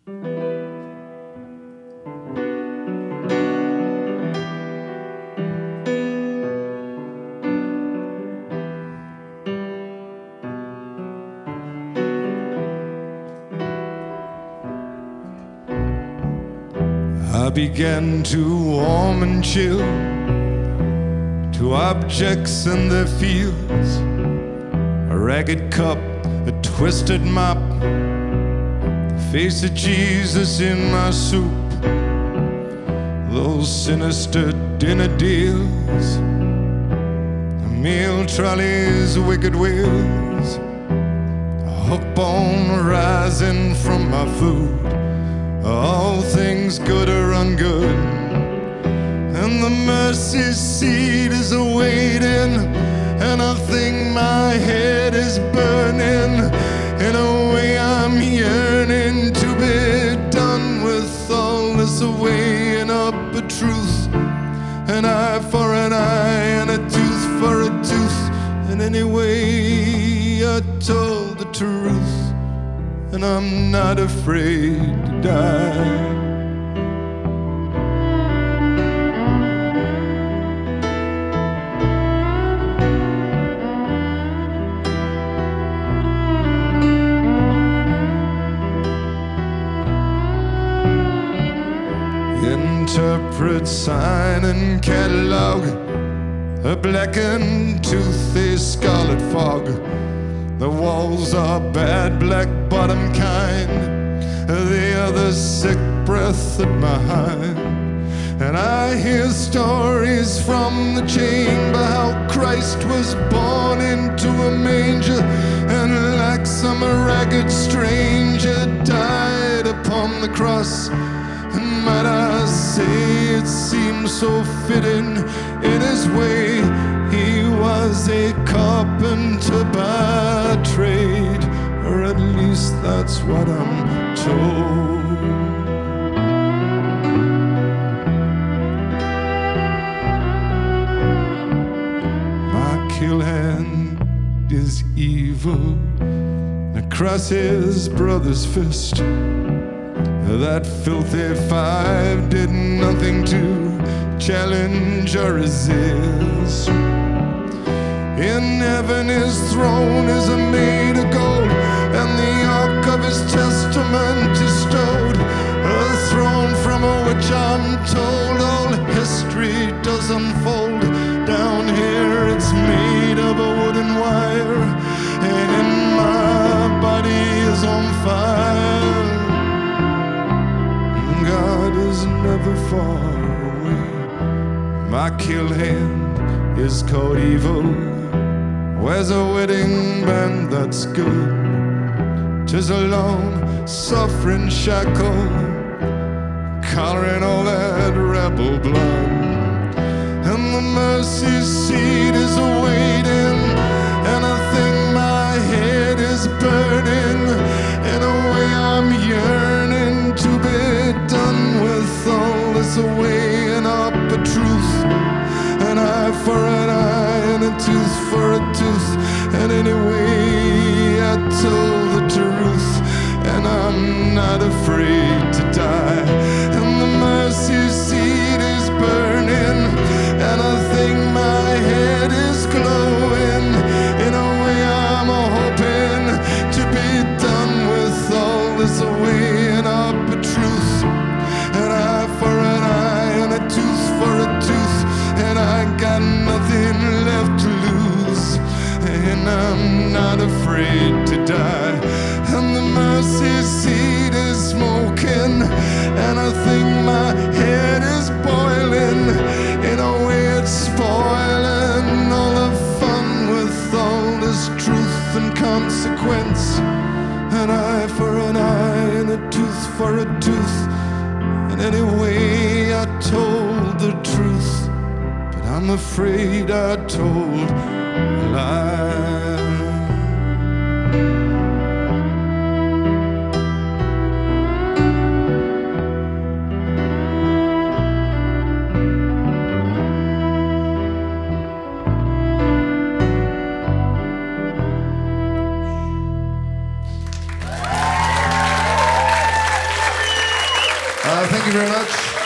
I began to warm and chill to objects in their fields, a ragged cup, a twisted mop, the face of Jesus in my soup, those sinister dinner deals, the meal trolley's wicked wheels, a hook bone rising from my food, all things good or ungood, and the mercy seat is awaiting, and I think my head is burning. In a way I'm yearning to be done with all this weighing up a truth, an eye for an eye and a tooth for a tooth, and anyway I told the truth, and I'm not afraid to die. Interpret, sign and catalog, a blackened tooth, a scarlet fog. The walls are bad, black bottom kind, the other sick breath at my hind. And I hear stories from the chamber, how Christ was born into a manger, and like some ragged stranger died upon the cross. And might I say it seems so fitting in his way, he was a carpenter by trade, or at least that's what I'm told. My kill hand is evil across his brother's fist. That filthy five did nothing to challenge or resist. In heaven his throne is made of gold, and the ark of his testament is stowed, a throne from which I'm told all history does unfold. Down here it's made of a wooden wire, and my body is on fire. God is never far away. My kill hand is called evil, wears a wedding band that's good. 'Tis a long suffering shackle, collaring all that rebel blood. And the mercy seat is awaiting, and I think my head is burning. In a way I'm yearning to be done with all this weighing up a truth, an eye for an eye and a tooth for a tooth, and anyway I told the truth, and I'm not afraid to die. And the mercy seat is burning, and I think my head is glowing. In a way I'm hoping to be done with all this weighing up a truth, an eye for an eye and a tooth for a tooth, and I got nothing left to lose, and I'm not afraid to die. And the mercy seat is smoking, and I think my head is boiling. In a way it's spoiling all the fun with all this truth and consequence, an eye for an eye and a tooth for a tooth, and anyway I told the truth, but I'm afraid I told a lie. Thank you very much.